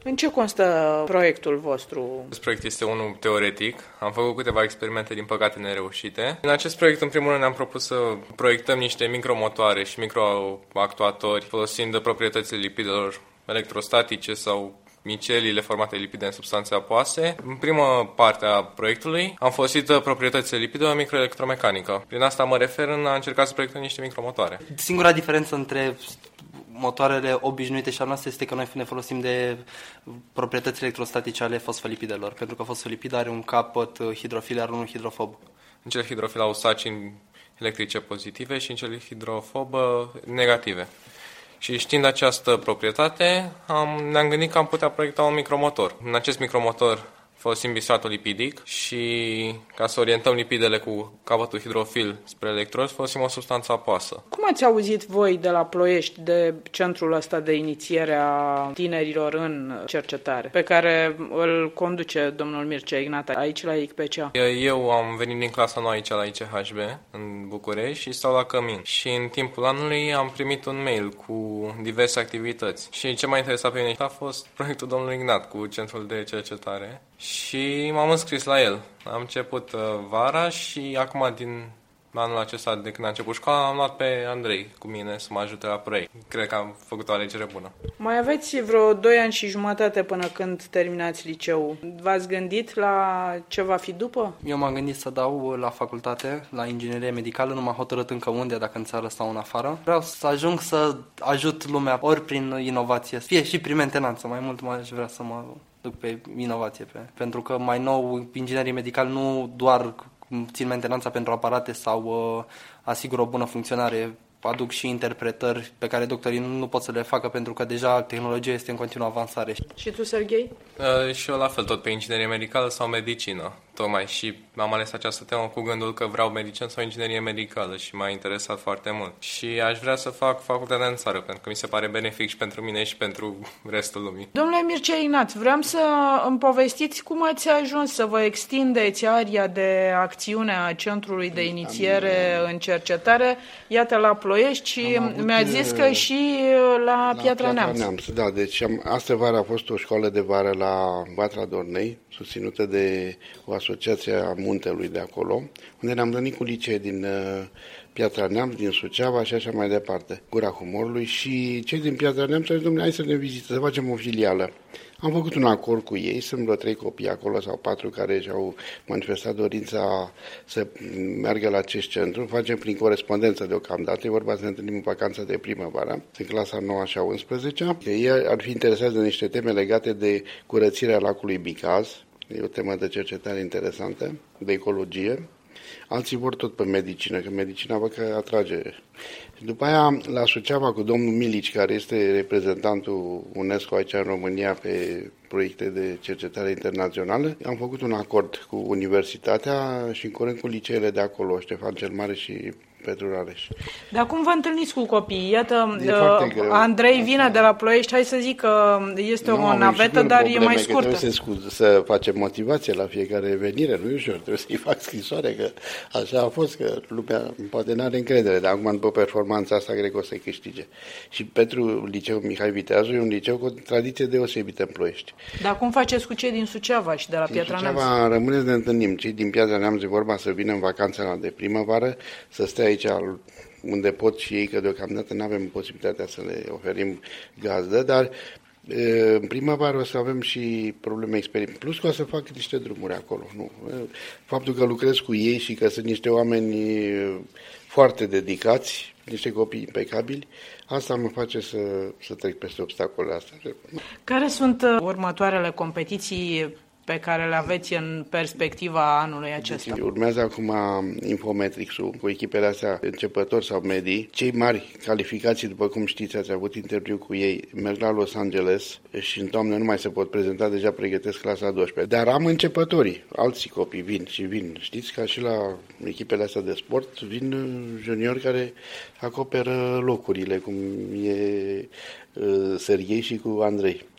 În ce constă proiectul vostru? Acest proiect este unul teoretic. Am făcut câteva experimente, din păcate nereușite. În acest proiect, în primul rând, ne-am propus să proiectăm niște micromotoare și microactuatori folosind proprietățile lipidelor electrostatice sau micelile formate lipide în substanțe apoase. În prima parte a proiectului am folosit proprietățile lipidelor microelectromecanică. Prin asta mă refer în a încerca să proiectăm niște micromotoare. Singura diferență între motoarele obișnuite și ale noastre este că noi ne folosim de proprietăți electrostatice ale fosfolipidelor, pentru că fosfolipid are un capăt hidrofil, iar unul hidrofob. În cel hidrofil au sacini electrice pozitive și în cel hidrofob negative. Și știind această proprietate, ne-am gândit că am putea proiecta un micromotor. În acest micromotor folosim bistratul lipidic și ca să orientăm lipidele cu capătul hidrofil spre electrozi, folosim o substanță apoasă. Cum ați auzit voi de la Ploiești de centrul ăsta de inițiere a tinerilor în cercetare, pe care îl conduce domnul Mircea Ignat aici la ICPCA? Eu am venit din clasa nouă aici la ICHB, în București, și stau la Cămin. Și în timpul anului am primit un mail cu diverse activități. Și ce m-a interesat pe mine a fost proiectul domnului Ignat cu centrul de cercetare. Și m-am înscris la el. Am început vara și acum din anul acesta, de când a început școala, am luat pe Andrei cu mine să mă ajute la proiect. Cred că am făcut o alegere bună. Mai aveți vreo 2 ani și jumătate până când terminați liceul. V-ați gândit la ce va fi după? Eu m-am gândit să dau la facultate, la inginerie medicală, nu m-am hotărât încă unde, dacă în țară sau în afară. Vreau să ajung să ajut lumea ori prin inovație, fie și prin mentenanță, mai mult aș vrea să mă duc pe inovație. Pentru că mai nou, inginerii medicali nu doar țin mentenanța pentru aparate sau asigură o bună funcționare, aduc și interpretări pe care doctorii nu pot să le facă pentru că deja tehnologia este în continuă avansare. Și tu, Serghei? Și eu la fel, tot pe inginerie medicală sau medicină. Tocmai și am ales această temă cu gândul că vreau medicină sau inginerie medicală și m-a interesat foarte mult. Și aș vrea să fac facultatea în țară, pentru că mi se pare benefic și pentru mine și pentru restul lumii. Domnule Mircea Ignat, vreau să îmi povestiți cum ați ajuns să vă extindeți aria de acțiune a Centrului de Inițiere în Cercetare, iată la Ploiești, și mi-a zis că și la Piatra Neamț. Da, deci astă vară a fost o școală de vară la Vatra Dornei, susținută de o asociație a Muntelui de acolo, unde ne-am întâlnit cu licee din Piatra Neamț, din Suceava și așa mai departe, Gura Humorului, și cei din Piatra Neamț au zis, domnule, hai să ne vizite, să facem o filială. Am făcut un acord cu ei, sunt vreo 3 copii acolo sau 4 care și-au manifestat dorința să meargă la acest centru. Facem prin corespondență deocamdată, e vorba să ne întâlnim în vacanța de primăvară, în clasa 9 și a 11. Ei ar fi interesați de niște teme legate de curățirea lacului Bicaz, e o temă de cercetare interesantă, de ecologie. Alții vor tot pe medicină, că medicina văd că atrage. După aia, la Suceava, cu domnul Milici, care este reprezentantul UNESCO aici în România pe proiecte de cercetare internațională, am făcut un acord cu universitatea și în curând cu liceele de acolo, Ștefan cel Mare și Petru Rareș. Dar cum vă întâlniți cu copiii? Iată, Andrei vine de la Ploiești, hai să zic că este o navetă, dar e mai scurtă. Trebuie să facem motivație la fiecare venire, nu e ușor, trebuie să-i fac scrisoare, că așa a fost, că lumea poate n-are încredere, dar acum după performanța asta cred că o să-i câștige. Și pentru liceul Mihai Viteazu e un liceu cu o tradiție deosebită în Ploiești. Dar cum faceți cu cei din Suceava și de la Piatra Neamț? Din Suceava rămâneți de întâlnim. Cei din Piatra Neamț e vorba să vină în vacanța de primăvară, să stea aici unde pot și ei, că deocamdată nu avem posibilitatea să le oferim gazdă, dar în primăvară o să avem și probleme experimente. Plus că o să fac niște drumuri acolo. Nu. Faptul că lucrez cu ei și că sunt niște oameni foarte dedicați, niște copii impecabili, asta mă face să trec peste obstacolele astea. Care sunt următoarele competiții pe care le aveți în perspectiva anului acesta? Deci, urmează acum Infometrix-ul cu echipele astea începători sau medii. Cei mari calificații, după cum știți, ați avut interviu cu ei, merg la Los Angeles și în toamnă nu mai se pot prezenta, deja pregătesc clasa a 12. Dar am începătorii, alții copii vin și vin. Știți, ca și la echipele astea de sport, vin juniori care acoperă locurile, cum e Serghei și cu Andrei.